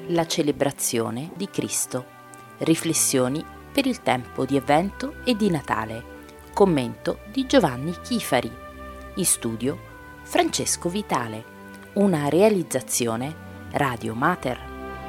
La celebrazione di Cristo. Riflessioni per il tempo di Avvento e di Natale. Commento di Giovanni Chifari. In studio Francesco Vitale. Una realizzazione Radio Mater.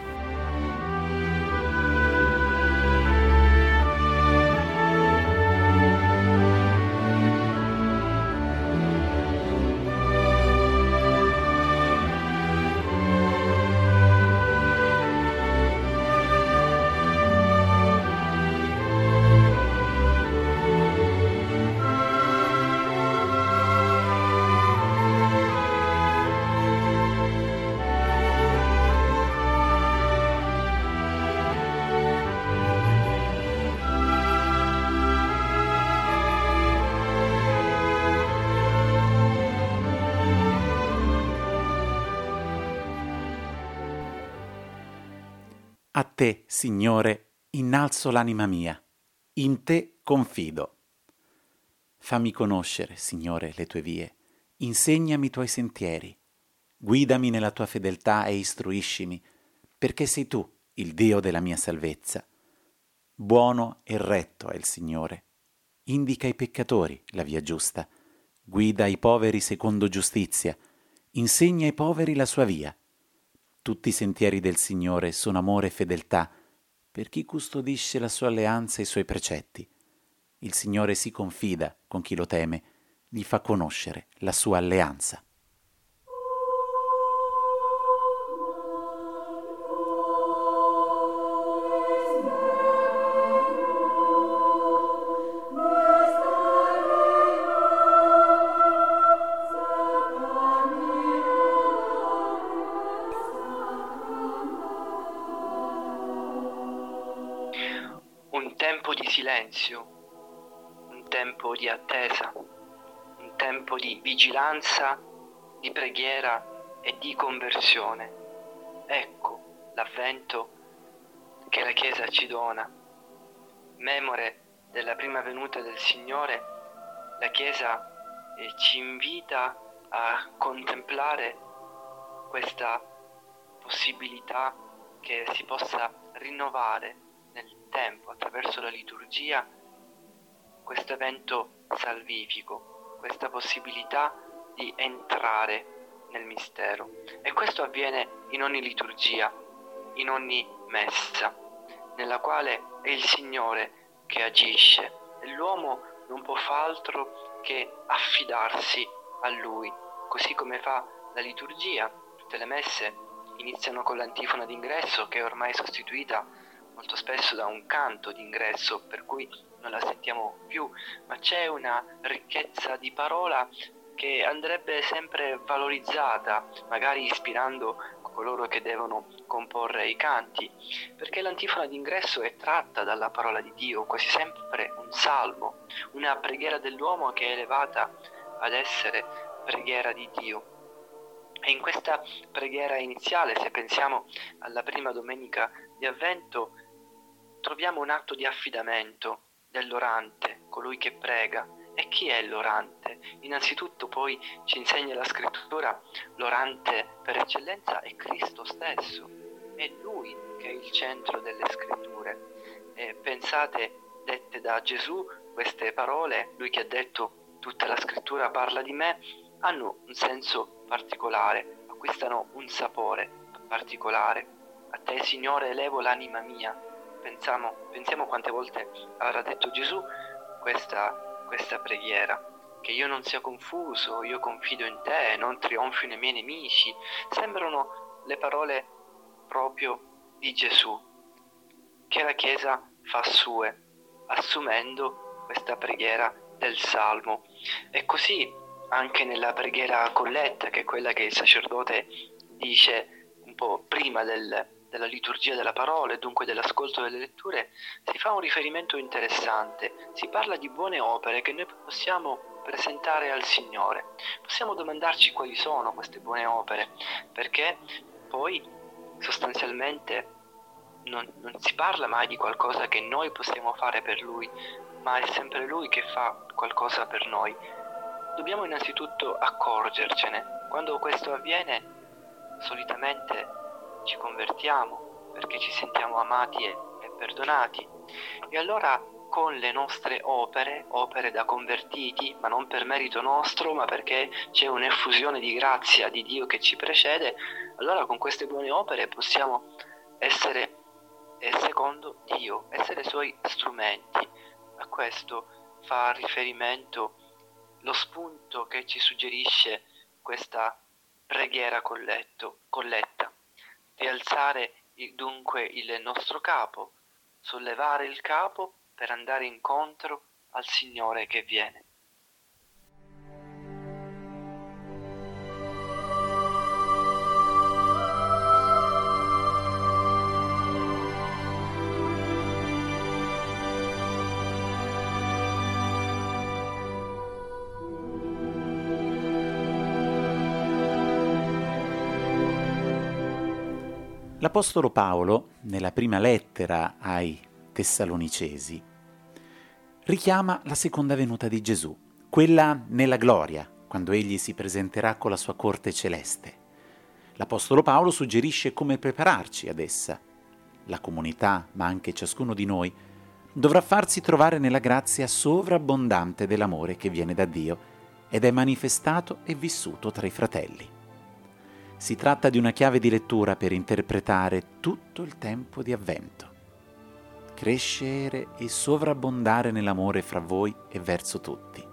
A te, Signore, innalzo l'anima mia, in te confido. Fammi conoscere, Signore, le tue vie, insegnami i tuoi sentieri, guidami nella tua fedeltà e istruiscimi, perché sei tu il Dio della mia salvezza. Buono e retto è il Signore, indica ai peccatori la via giusta, guida i poveri secondo giustizia, insegna ai poveri la sua via. Tutti i sentieri del Signore sono amore e fedeltà per chi custodisce la sua alleanza e i suoi precetti. Il Signore si confida con chi lo teme, gli fa conoscere la sua alleanza. Un tempo di silenzio, un tempo di attesa, un tempo di vigilanza, di preghiera e di conversione. Ecco l'avvento che la Chiesa ci dona. Memore della prima venuta del Signore, la Chiesa ci invita a contemplare questa possibilità che si possa rinnovare nel tempo, attraverso la liturgia, questo evento salvifico, questa possibilità di entrare nel mistero. E questo avviene in ogni liturgia, in ogni messa, nella quale è il Signore che agisce e l'uomo non può far altro che affidarsi a Lui, così come fa la liturgia. Tutte le messe iniziano con l'antifona d'ingresso, che è ormai sostituita molto spesso da un canto d'ingresso, per cui non la sentiamo più, ma c'è una ricchezza di parola che andrebbe sempre valorizzata, magari ispirando coloro che devono comporre i canti, perché l'antifona d'ingresso è tratta dalla parola di Dio, quasi sempre un salmo, una preghiera dell'uomo che è elevata ad essere preghiera di Dio. E in questa preghiera iniziale, se pensiamo alla prima domenica di Avvento, troviamo un atto di affidamento dell'orante, colui che prega. E chi è l'orante? Innanzitutto poi ci insegna la scrittura, l'orante per eccellenza è Cristo stesso, è Lui che è il centro delle scritture. E pensate, dette da Gesù, queste parole, Lui che ha detto tutta la scrittura parla di me, hanno un senso particolare, acquistano un sapore particolare. A te, Signore, elevo l'anima mia. Pensiamo quante volte avrà detto Gesù questa preghiera, che io non sia confuso, io confido in te, non trionfino i miei nemici. Sembrano le parole proprio di Gesù, che la Chiesa fa sue, assumendo questa preghiera del Salmo. E così anche nella preghiera colletta, che è quella che il sacerdote dice un po' prima della liturgia della parola e dunque dell'ascolto delle letture, si fa un riferimento interessante. Si parla di buone opere che noi possiamo presentare al Signore. Possiamo domandarci quali sono queste buone opere, perché poi sostanzialmente non si parla mai di qualcosa che noi possiamo fare per Lui, ma è sempre Lui che fa qualcosa per noi. Dobbiamo innanzitutto accorgercene. Quando questo avviene, solitamente ci convertiamo, perché ci sentiamo amati e perdonati. E allora con le nostre opere da convertiti, ma non per merito nostro, ma perché c'è un'effusione di grazia di Dio che ci precede, allora con queste buone opere possiamo essere secondo Dio, essere Suoi strumenti. A questo fa riferimento lo spunto che ci suggerisce questa preghiera colletta. Rialzare dunque il nostro capo, sollevare il capo per andare incontro al Signore che viene. L'Apostolo Paolo, nella prima lettera ai Tessalonicesi, richiama la seconda venuta di Gesù, quella nella gloria, quando egli si presenterà con la sua corte celeste. L'Apostolo Paolo suggerisce come prepararci ad essa. La comunità, ma anche ciascuno di noi, dovrà farsi trovare nella grazia sovrabbondante dell'amore che viene da Dio ed è manifestato e vissuto tra i fratelli. Si tratta di una chiave di lettura per interpretare tutto il tempo di Avvento. Crescere e sovrabbondare nell'amore fra voi e verso tutti.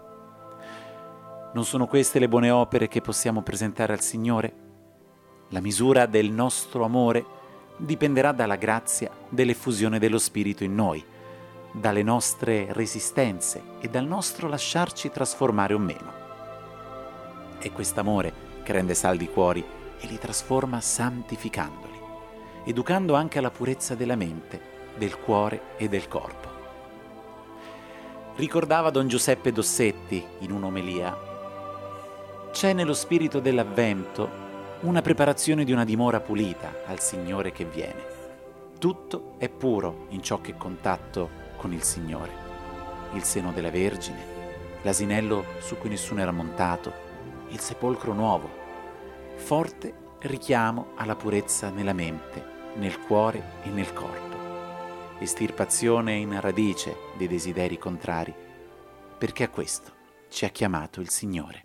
Non sono queste le buone opere che possiamo presentare al Signore? La misura del nostro amore dipenderà dalla grazia dell'effusione dello Spirito in noi, dalle nostre resistenze e dal nostro lasciarci trasformare o meno. È quest'amore che rende saldi i cuori e li trasforma santificandoli, educando anche alla purezza della mente, del cuore e del corpo. Ricordava Don Giuseppe Dossetti in un'omelia: c'è nello spirito dell'Avvento una preparazione di una dimora pulita al Signore che viene. Tutto è puro in ciò che è contatto con il Signore. Il seno della Vergine, l'asinello su cui nessuno era montato, il sepolcro nuovo, forte richiamo alla purezza nella mente, nel cuore e nel corpo, estirpazione in radice dei desideri contrari, perché a questo ci ha chiamato il Signore.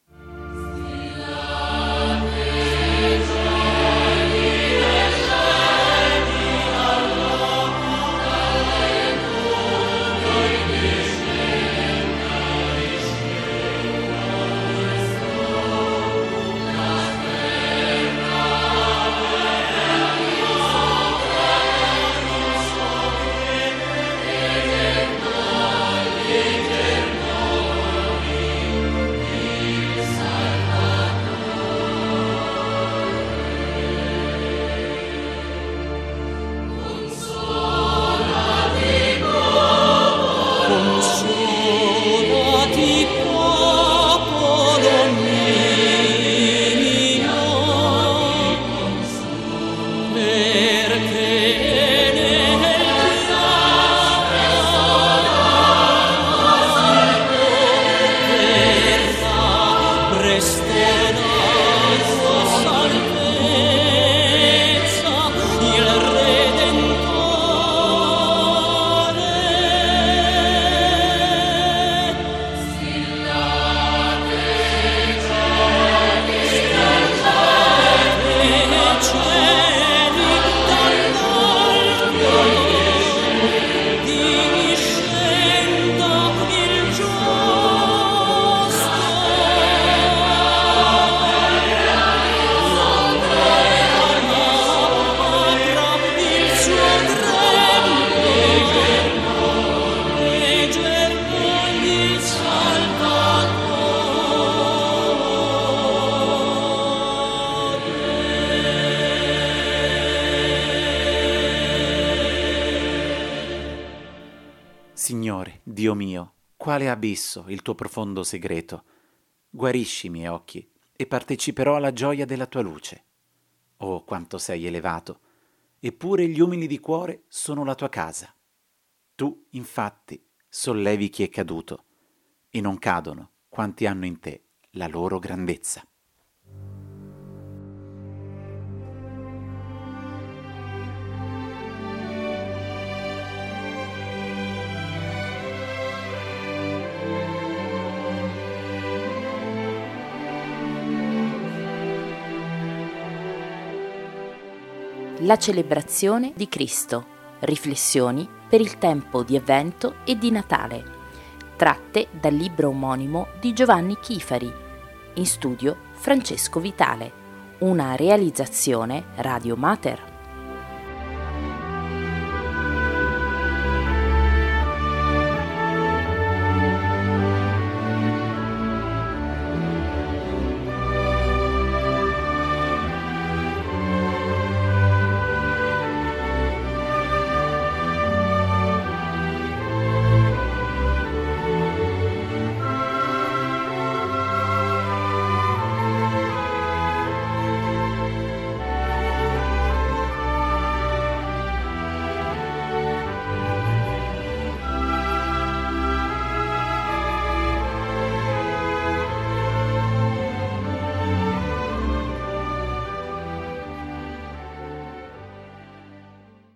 Signore, Dio mio, quale abisso il tuo profondo segreto. Guarisci i miei occhi e parteciperò alla gioia della tua luce. Oh, quanto sei elevato! Eppure gli umili di cuore sono la tua casa. Tu, infatti, sollevi chi è caduto, e non cadono quanti hanno in te la loro grandezza. La celebrazione di Cristo. Riflessioni per il tempo di Avvento e di Natale, tratte dal libro omonimo di Giovanni Chifari. In studio Francesco Vitale. Una realizzazione Radio Mater.